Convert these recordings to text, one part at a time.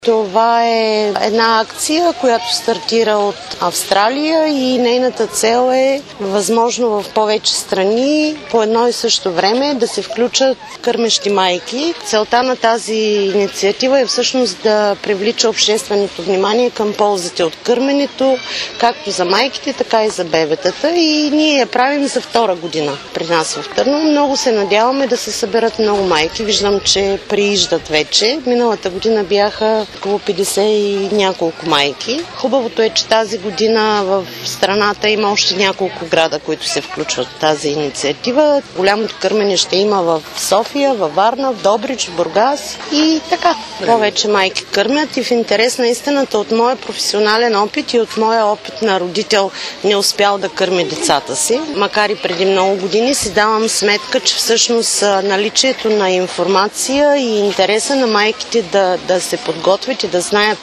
Това е една акция, която стартира от Австралия и нейната цел е възможно в повече страни по едно и също време да се включат кърмещи майки. Целта на тази инициатива е всъщност да привлича общественото внимание към ползите от кърменето, както за майките, така и за бебетата. И ние я правим за втора година при нас в Търново. Много се надяваме да се съберат много майки. Виждам, че прииждат вече. Миналата година бяха около 50 и няколко майки. Хубавото е, че тази година в страната има още няколко града, които се включват в тази инициатива. Голямото кърмене ще има в София, във Варна, в Добрич, в Бургас и така. Повече майки кърмят и в интерес на истината от моя професионален опит и от моя опит на родител не успял да кърми децата си. Макар и преди много години си давам сметка, че всъщност наличието на информация и интереса на майките да се подготвят и да знаят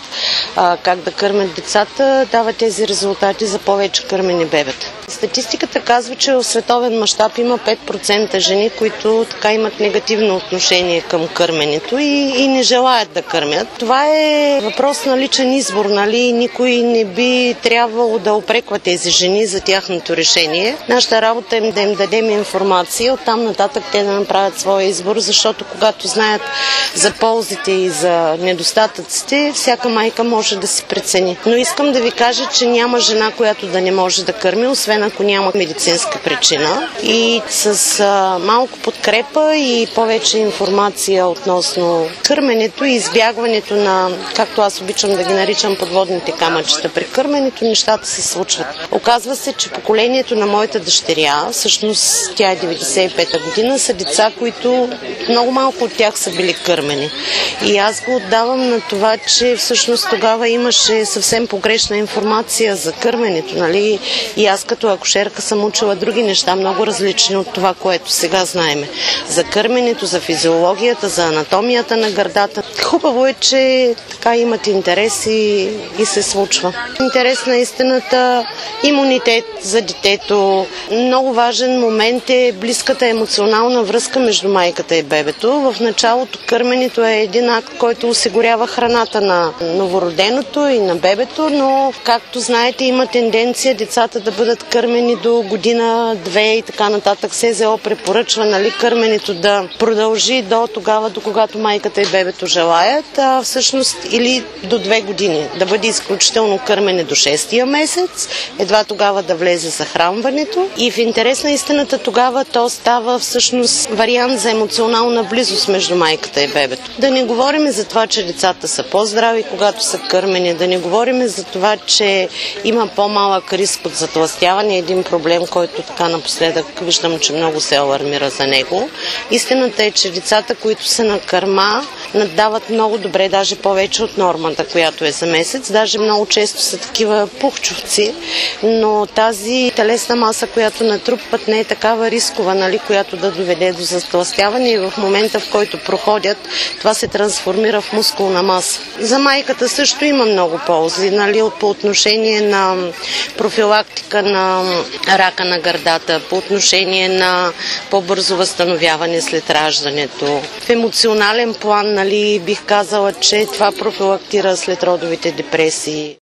как да кърмят децата, дава тези резултати за повече кърмени бебета. Статистиката казва, че в световен мащаб има 5% жени, които така имат негативно отношение към кърменето и не желаят да кърмят. Това е въпрос на личен избор, нали? Никой не би трябвало да упреква тези жени за тяхното решение. Нашата работа е да им дадем информация, оттам нататък те да направят своя избор, защото когато знаят за ползите и за недостатъците, всяка майка може да си прецени. Но искам да ви кажа, че няма жена, която да не може да кърми, освен ако няма медицинска причина. И с малко подкрепа и повече информация относно кърменето и избягването на, както аз обичам да ги наричам, подводните камъчета. При кърменето нещата се случват. Оказва се, че поколението на моята дъщеря, всъщност тя е 95-та година, са деца, които много малко от тях са били кърмени. И аз го отдавам на това, че всъщност тогава имаше съвсем погрешна информация за кърменето, нали? И аз като акушерка съм учила други неща, много различни от това, което сега знаеме. За кърменето, за физиологията, за анатомията на гърдата. Хубаво е, че така имат интерес и се случва. Интерес на истината, имунитет за детето. Много важен момент е близката емоционална връзка между майката и бебето. В началото кърменето е един акт, който осигурява храната на новороденото и на бебето, но както знаете има тенденция децата да бъдат кърмени до година, две и така нататък. СЗО препоръчва, нали, кърменето да продължи до тогава, до когато майката и бебето желаят, а всъщност или до 2 години. Да бъде изключително кърмене до 6-тия месец, едва тогава да влезе захранването и в интерес на истината тогава то става всъщност вариант за емоционална близост между майката и бебето. Да не говорим за това, че децата са по-здрави, когато са кърмени, да не говорим за това, че има по-малък риск от затлъстяване, един проблем, който така напоследък виждам, че много се алармира за него. Истината е, че децата, които са на кърма, наддават много добре, даже повече от нормата, която е за месец. Даже много често са такива пухчовци, но тази телесна маса, която натрупват, не е такава рискова, нали, която да доведе до затлъстяване и в момента, в който проходят, това се трансформира в мускулна маса. За майката също има много ползи, нали, по отношение на профилактика на рака на гърдата, по отношение на по-бързо възстановяване след раждането. В емоционален план, нали, бих казала, че това профилактира следродовите депресии.